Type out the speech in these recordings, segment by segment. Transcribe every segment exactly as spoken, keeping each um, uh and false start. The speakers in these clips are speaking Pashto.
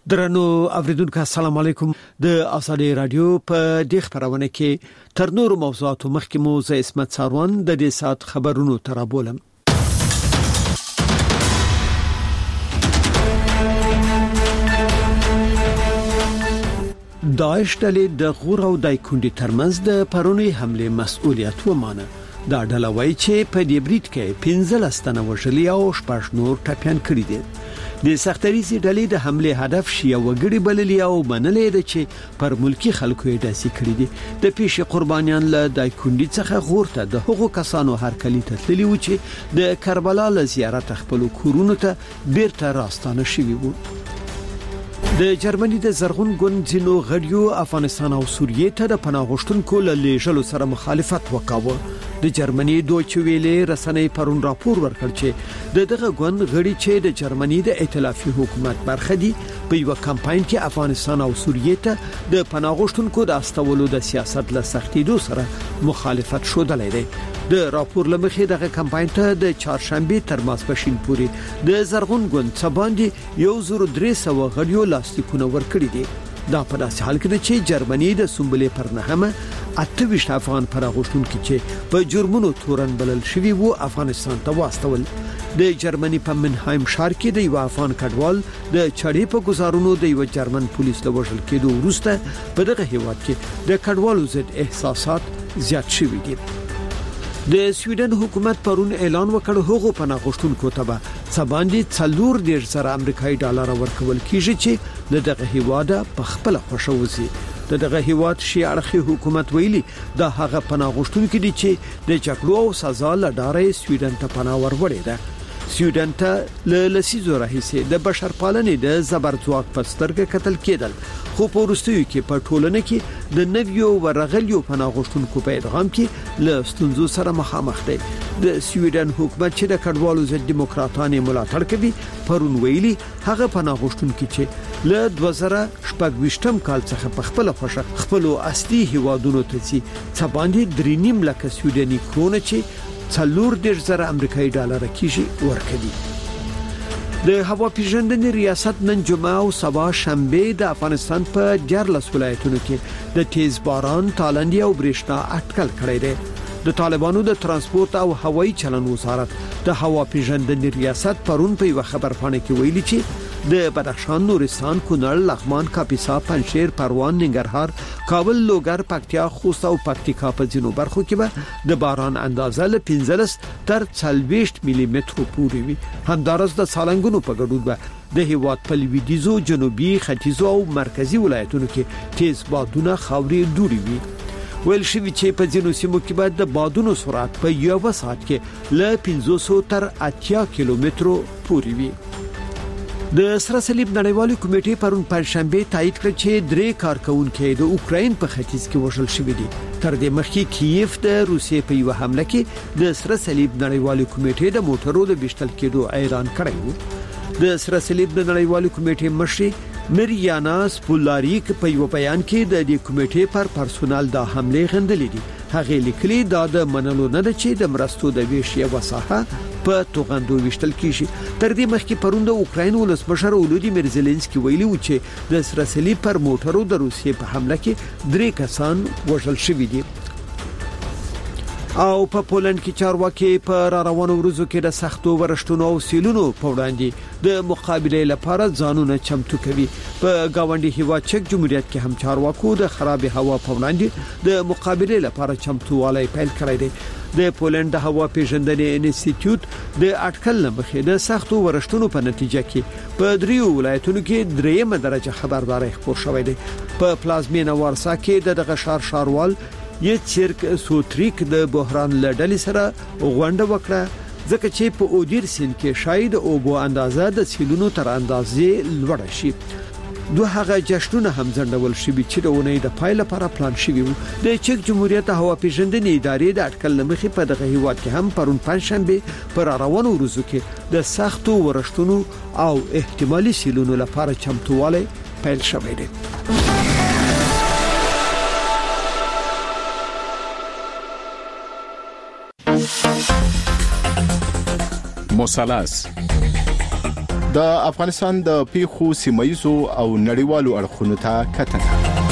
درنو اوریدونکو السلام علیکم. د اسالی رادیو په دې خبرونه کې تر نورو موضوعاتو مخکې مو زه اسمت ساروان د دې سات خبرونو ترابولم. داعش ډلې د غور او دایکندي ترمنځ د پرونی حمله مسؤلیت ومانه. دا ډله وایي چې په دې بریټ کې پنځه لستنه وژلي او شپږ نور ټپيان کړي دي. د سختريزي ډلې د حمله هدف شیعه وګړي بللي او منلې ده چې پر ملکی خلکو یې داسي کړی دي. د پیښې قربانیان له دایکندي څخه غور ته د هغو کسانو هرکلی تللی و چې د کربلا له زیارت خپل کورونو ته بیرته راستانه شوي وو. د جرمني د زرغون ګوند ځینو غړیو افغانستان او سوریې ته د پناه غوښتونکو له لیږلو سره مخالفت وکاوه. د جرمني دویچه ویلې رسنۍ پرون راپور ورکړ چې د دغه ګوند غړي چې د جرمني د ائتلافي حکومت برخه دي په یو کمپاین کې افغانستان او سوریې ته د پناه غوښتونکو د استولو د سیاست له سختیدو سره مخالفت شودلې ده. د راپور لمخې دغه کمپاین ته د چهارشنبه تر ماسپښین پورې د زرغون ګوند څخه یو زر درې سوه غړیو لاستیکونه ورکړي دي. دا په داسې حال کې ده چې جرمني د سنبلې پر نهمه اته ویشت افغان پراغښتونکو چې په جرمونو تورن بلل شوی وو افغانستان ته واستول. د جرمني په منهایم ښار کې د یو افغان کډوال د چړې په گزارونو د یو جرمن پولیس له وژل کېدو وروسته په دغه هیواد کې د کډوالو ضد احساسات زیات شوي دي. د سویډن حکومت پرون اعلان وکړ هغه پناه غوښتونکو ته به څباندې څلور ډیر زره امریکایي ډالر ورکول کیږي چې دغه هیواد په خپل خوشوزي. دغه هیواد شي اړخي حکومت ویلي دا هغه پناه غوښتونکو دي چې د جګړو او سزا لړۍ سویډن ته پناه وروړي ده. سویډن ته له لسیزو راهیسې د بشرپالنې د زبرځواک په سترګه کتل کېدل، خو په وروستیو کې په ټولنه کې د نویو ورغلیو پناه غوښتونکو په ادغام کې له ستونزو سره مخامخ دی. د سویډن حکومت چې د کډوالو ضد دیموکراتانو ملاتړ کوي پرون ویلي هغه پناه غوښتونکو چې له دوه زره شپږ کال څخه په خپل خوښه خپل اصلي هیوادونو ته ځي څه باندې درې نیم لک سویډني کرونه چې څلور ډیر زره امریکایي ډالر کیږي ورکړي. د هوا پیژندنې ریاست نن جمعه او سبا شنبه د افغانستان په دیارلس ولایتونو کې د تیز باران، تالندي او برېښنا اټکل کړی دی. د طالبانو د ترانسپورت او هوایي چلن وزارت د هوا پیژندنې ریاست پرون په یو خبرپاڼه کې ویلي چې د بدخشان، نورستان، کونړ، لغمان، کاپیسا، پنجشیر، پروان، ننګرهار، کابل، لوګر، پکتیا، خوست او پکتیکا په ځینو برخو کې به د باران اندازه له پنځلس تر څلوېښت ملي مترو پورې وي. همدارس د سالنګونو په ګډون به د هیواد په لویدیځو، جنوبي، ختیځو او مرکزی ولایتونو کې تیز بادونه خاورې دوړي وي. ویل شوی چې په ځینو سیمو کې به د بادونو سرعت په یو ساعت کې له پنځوس تر اتیا کیلومترو پورې وي. د سره صلیب نړیوالې کمیټې پرون پنځشنبه تایید کړ چې درې کارکونکو د اوکراین په ختیځ کې وژل شوي دي. تر دې مخکې کیف د روسیې په یو حمله کې د سره صلیب نړیوالې کمیټې د موټرو د بیشتل کېدو اعلان کړی و. د سره صلیب نړیوالې کمیټې مشر مریانا سپولاریک په یو بیان کې د دې کمیټې پر پرسونل د حمله غندلې دي. هغه لیکلي دا د منلو نه ده چې د مرستو د ویش یو وساحه په توغندو وشتل کیږي. تر دې مخکې پروند د اوکراین ولسمشر ولودیمیر زيلنسکي ویلي و چې د سره صلیب پر موټرو د روسیې په حمله کې درې کسان وژل شوي دي. او په پولند کې چارواکي په را روانو ورځو کې د سختو ورشتونو او سیلونو په وړاندې د مقابله لپاره ځانونه چمتو کوي. په گاونډي هیواد چک جمهوریت کې هم چارواکو د خراب هوا په وړاندې د مقابله لپاره چمتووالی پیل کړی دی. د پولند د هوا پیژندنې انسټیټیوټ د اټکل لمخې د سختو ورشتونو په نتیجه کې په دریو ولایتونو کې دریمه درجه خبرداري خپور شوې ده. په پلازمینه وارسا کې د دغه شهر شاروال یې چیرک سوتریک د بحران لړل سره غونډه وکړه ځکه چې په اودیر سین کې شاید او بو اندازه د سیلونو تر اندازې لوړ شي. دوه هغه جشنونه هم ځنډول شوي چې د اونۍ د پای لپاره پلان شوي وو. د چک جمهوریت هوا پیژندنې ادارې د اټکل لمخې په دغه هیواد کې هم پرون پنځشنبه پر روانو ورځو کې د سختو ورشتونو او احتمالي سیلونو لپاره چمتووالی پیل شوی دی. مثلث د افغانستان د پیښو سیمایزو او نړیوالو اړخونو ته کتنه.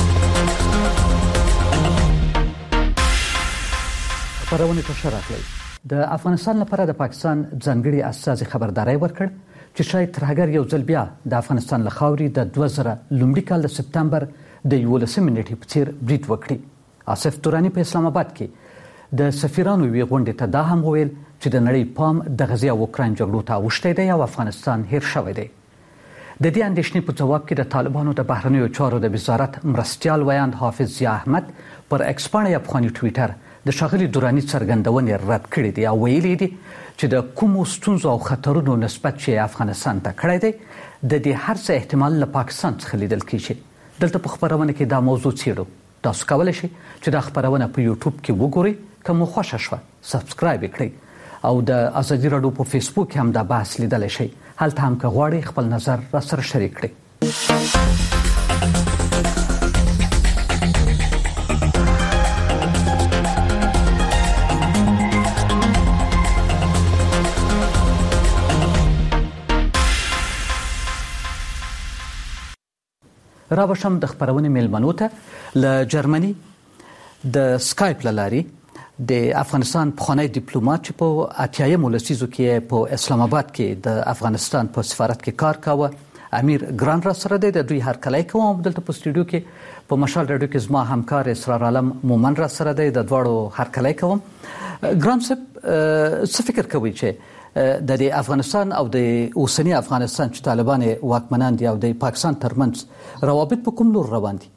خبرونه په شراکت د افغانستان لپاره د پاکستان ځانګړي استازي خبرداري ورکړ چې شاید تر هغه یو ځل بیا د افغانستان له خاورې د دوه زره لومړي کال د سپتمبر د یولسمې نیټې په څیر برید وکړي. آصف تورانی په اسلام آباد کې د سفیرانو وی غونډې ته دا هم ویل چې د نړۍ پام د غزې او اوکراین جګړو ته اوښتی دی او افغانستان هیر شوی دی. د دې اندېښنې په جواب کې د طالبانو د بهرنیو چارو د وزارت مرستیال ویاند حافظ ضیا احمد پر ایکس باندې افغاني ټویټر د شاغلي دوراني څرګندونې رد کړې دي او ویلي دي چې د کومو ستونزو او خطرونو نسبت چې افغانستان ته کړی دی د دې هر څه احتمال له پاکستان څخه لیدل کیږي. دلته په خبرونه کې دا موضوع څیړو. تاسو کولی شئ چې دا خبرونه په یوټیوب کې وګورئ. که مو خوښه شوه سبسکرایب کړئ او د ازادي راډیو په فیسبوک کې هم دا بحث لیدلی شئ. هلته هم که غواړئ خپل نظر را سره شریک کړئ. را بشم د خبرونې میلمنو ته له جرمني د سکایپ له لارې د افغانستان پخوانی ډیپلوماټ چې په اتیایمو لسیزو کې په اسلام آباد کې د افغانستان په سفارت کې کار کاوه امیر ګران را سره دی. د دوی هرکلی کوم. دلته په سټوډیو کې په مشال راډیو کې زما همکار اسرار عالم مومن را سره دی. د دواړو هرکلی کوم. ګران صاحب څه فکر کوي چې د افغانستان او د اوسنی افغانستان چې طالبان واکمنان دي او د پاکستان ترمنځ روابط په کوم لور روان دي؟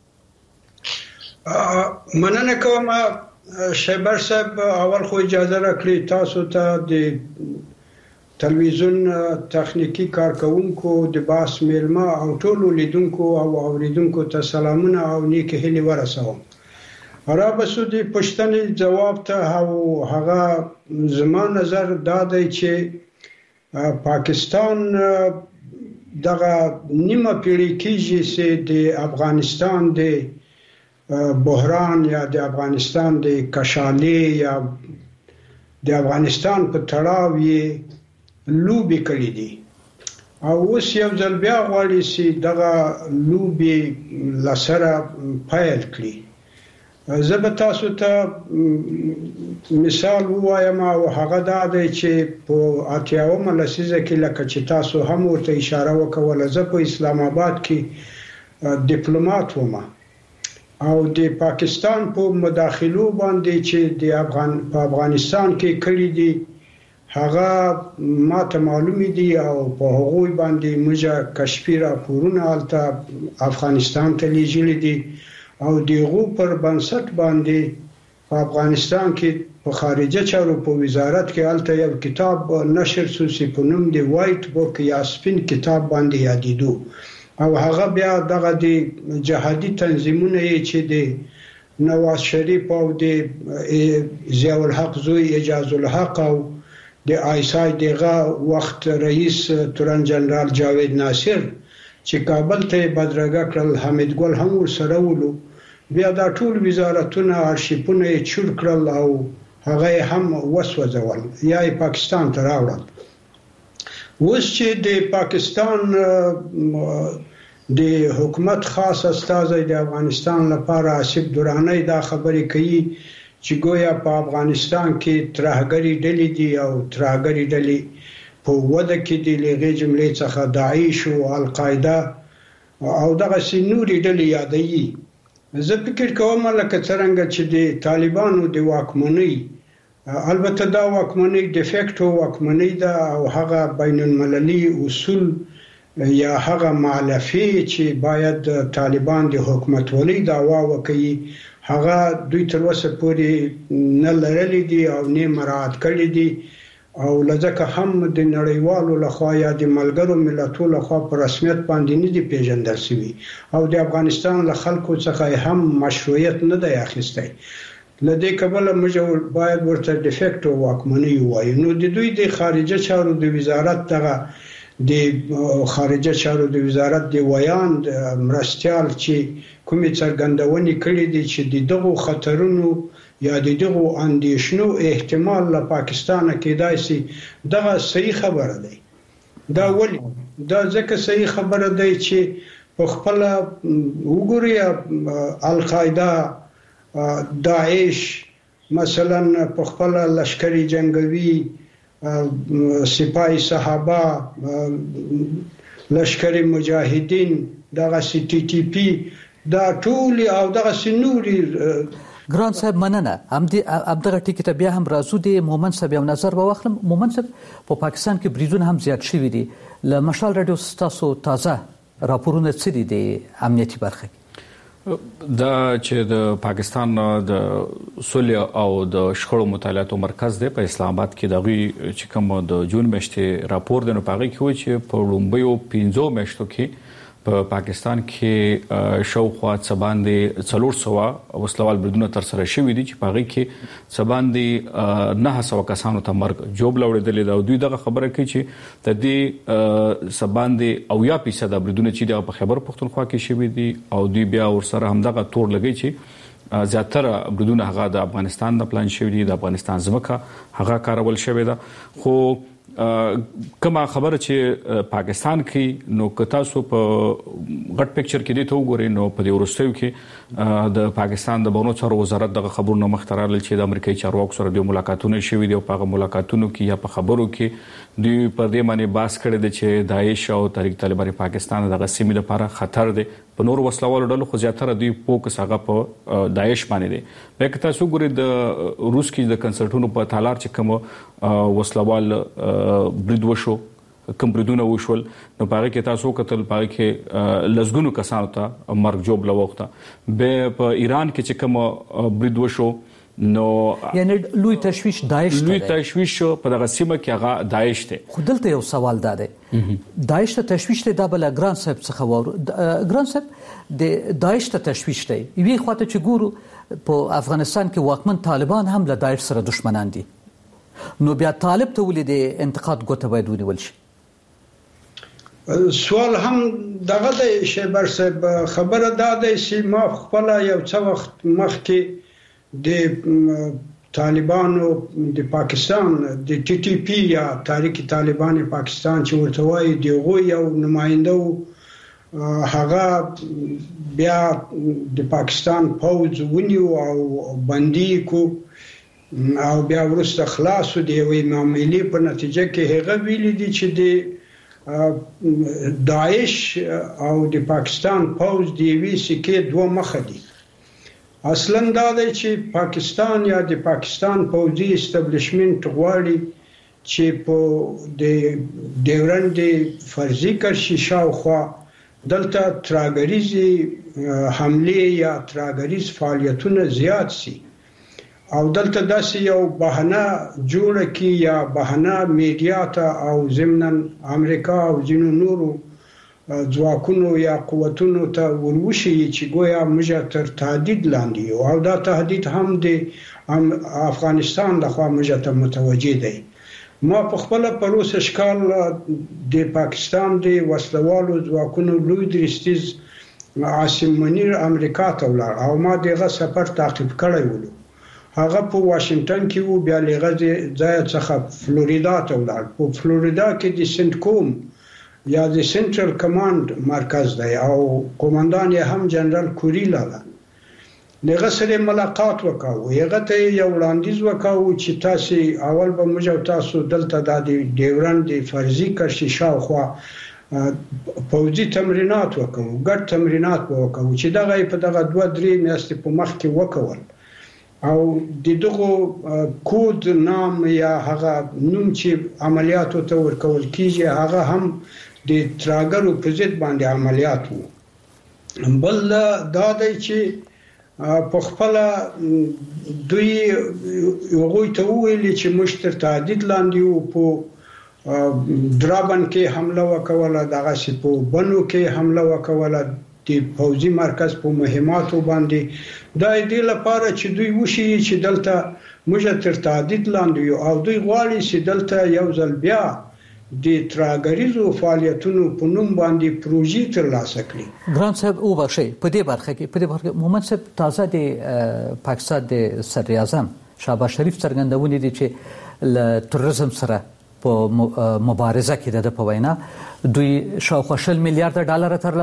مننه کوم شیبر صاحب. اول خو اجازه راکړئ تاسو ته د تلویزیون تخنیکی کارکونکو د باس میلمه او ټولو لیدونکو او اوریدونکو ته سلامونه او نیکه هیلې ورسوم. را بسو د پښتنې جواب ته او هغه زما نظر دا دی چې پاکستان دغه نیمه پیړۍ کېږي چې د افغانستان د بحران یا د افغانستان د کشالې یا د افغانستان په تړاو یې لوبې کړې دي او اوس یو ځل بیا غواړي چې دغه لوبې لسره پیل کړي. زه به تاسو ته مثال ووایم او هغه دا دی چې په اتیاومه لسیزه کې لکه چې تاسو هم ورته اشاره وکوله زه په اسلام آباد کې ډیپلوماټ وم او د پاکستان په مداخلو باندې چې د افغان په افغانستان کې کړي دي هغه ماته معلومې دي او په هغوی باندې موږ کشفي راپورونه هلته افغانستان ته لیږلي دي او دغه پر بنسټ باندې په افغانستان کې په خارجه چارو په وزارت کې هلته یو کتاب نشر شو په نوم دی وایټ بوک یا سپین کتاب باندې یادېدو او هغه بیا دغه د جهادي تنظیمونه چې د نواز شریف او د ضیاء الحق زوی اجاز الحق او د آیسای دغه وخت رئیس تورن جنرال جاوید ناصر چې کابل ته بدرګه کړل حمید ګل هم ورسره ولو بیا دا ټول وزارتونه ارشیفونه چور کړل او هغه هم وسوځول یا پاکستان ته راوړل. اوس چې د پاکستان د حکومت خاص استازی د افغانستان لپاره آصف درانی دا خبرې کوي چې ګویا په افغانستان کې ترهګری ډلې دي او ترهګری ډلې په وده کې د لغې جملې څخه داعش او القاعده او دغه سنوري ډلې یادېږي. زه فکر کوم لکه څنګه چې د طالبانو د واکمنۍ البته دا واکمنۍ ډیفیکټو واکمنۍ ده او هغه بین المللي اصول یا هغه مالفي چې باید طالبان د حکومت ولې دعوا وکړي هغه دوی تر اوسه پورې نه لرلې دي او نه مراعات کړې دي او لږه هم د نړیوالو لخوا یا د ملګرو ملتونو لخوا په رسمیت باندې نه دي پیژندل شوی او د افغانستان له خلکو څخه هم مشروعیت نه دی اخیستی. لدې کبله موږ باید ورته ډیفیکټو واکمنۍ وایو. نو د دوی د خارجه چارو د وزارت دغه د خارجه چارو د وزارت د ویان مرستيال چې کومې څرګندونې کړې دي چې دغه خطرونو یا دغه اندیشنو احتمال له پاکستان کېدای شي دغه صحیح خبره ده. دا ولی دا ځکه صحیح خبره ده چې په خپل وګوري القاعده داعش مثلا په خپل لشکري جنگوي سپاه صحابه لشکري مجاهدین دغه سی ټي ټي پی دا ټول او دغه سنوري ګران صاحب مننه هم دې ابدغه ټکی ته بیا هم راځو د مومن صاحب یو نظر به واخلم. مومن صاحب په پا پاکستان کې بریدونه هم زیات شوي دي. له مشال رادیو ستاسو تازه راپورونه څه دي د امنیتي برخه کې؟ دا چې د پاکستان د صلح او د شخړو مطالعاتو مرکز دی په اسلام آباد کې دغه چې کوم د جون میاشتې راپور دی نو پاره کې و چې په لومبیو پنځو میاشتو کې په پاکستان کې شاوخوا څه باندې څلور سوه وسلوال بریدونه تر سره شوي دي چې پاره کې څه باندې نه سوه کسانو ته مرګ جوب لوړېدلې ده. دوی دغه خبره کوي چې د دې څه باندې اویا فیصد بریدونه چې د په خیبر پختونخوا کې شوي دي او دوی بیا ورسره همدغه تور لګي چې زیاتره بریدونه هغه د افغانستان د پلان شوي دي، د افغانستان ځمکه هغه کارول شوې ده. خو کما خبره چې پاکستان کې نو که تاسو په غټ پکچر کې دی ته وګورئ نو په دې ورستیو کې د پاکستان د بهرنیو چارو وزارت دغه خبرونه مخترال چې د امریکایي چارواکو سره د ملاقاتونو شوي دي او په ملاقاتونو کې یا په خبرو کې دوی پر دې باندې باس کړی دی چې داعش او تحریک طالبان پاکستان دغه سیمې لپاره خطر دی. په نور وسلوالو ډلو خو زیاتره دوی فوکس هغه په داعش باندې دی. لکه تاسو ګورئ د روس کې د کنسرټونو په تالار چې کوم وسلوال برید وشو کوم بریدونه وشول نو پاره کې تاسو کتل پاره کې لزګونو کسانو ته مرګ جوب لوخته به په ایران کې چې کوم برید وشو نو یعنی لوی تشویش داعش لوی تشویش په دغه سیمه کې هغه داعش ته. خو دلته یو سوال ده داعش ته تشویش ته د بل ګران صاحب څخه وره ګران صاحب د داعش ته تشویش ته وی خواته چې ګورو په افغانستان کې واکمن طالبان هم له داعش سره دشمنان دي نو بیا طالب ته ولې د انتقاد ګوته باید ونیول شي؟ سوال هم دغه د شیبر صاحب خبره دا ده چې ما خپل یو څه وخت مخکې د طالبانو د پاکستان د ټي ټي پی یا تحریک طالبان پاکستان چې ورته وایي دغه یو نماینده هغه بیا د پاکستان پوز ونیو او بندي کو او بیا ورسته خلاصو دی وی معاملې په نتیجه کې هغه ویلي دي چې د داعش او د پاکستان پوز دی وی سکه دوه مخ دي. اصلا دا دی چې پاکستان یا د پاکستان پوزي استابلیشمنت غواړي چې په د ډیورند فرضي کرشي شاوخوا دلته تراګریزي حمله یا تراګریز فعالیتونه زیات سي او دلته داسې یو بهانه جوړه کی یا بهانه میډیا ته او ضمن امریکا او ځینو نورو ځواکونو یا قوتونو ته وروشي چې ګویا موږ تر تهدید لاندې او دا تهدید هم د افغانستان لخوا موږ ته متوجه دی. ما په خپل پروس اشکال د پاکستان د وسلوالو ځواکونو لوی درستیز عاصم منیر امریکا ته ولاړ او ما دغه سفر تعقیب کړی ولو. هغه په واشنگټن کې وو بیا لغه ځای څخه فلوریدا ته ولاړ. په فلوریدا کې د سنټکوم یا د سنټرل کمانډ مرکز دی او قومندان یې هم جنرال کوریلا ده. دغه سره ملاقات وکاو هغه ته یو وړاندیز وکاو چې تاسو اول به موږ تاسو دلته د ډیورند فرضي کرشي شاوخوا پوځي تمرینات وکاو ګډ تمرینات وکاو چې دغه په دغه دوه درې میاشتې په مخ کې وکول او د دغه کود نام یا هغه نوم چې عملیاتو ته ورکول کیږي هغه هم د تراګرو په ضد باندې عملیات وو. بل دا دی چې په خپل دوی یو ته ویلي چې مشتر تهدید لاندې وو په درابن کې حمله وکوله دغه سی په بنو کې حمله وکوله د پوځي مرکز په مهماتو باندې دا دې لپاره چې دوی وشي چې دلته موږ تر تهدید لاندې او دوی غواړي چې دلته یو ځل بیا د تراګریزو فعالیتونو په نوم باندې پروژې ترلاسه کړي. ګران صاحب او بخښي په دې برخه کې په دې برخه کې محمد صاحب تازه د پاکستان د صدر اعظم شهباز شریف څرګندونې دي چې ل تروریزم سره په مبارزه کې د په وینا دوی شاوخوا شل میلیارډ ډالر ترلاسه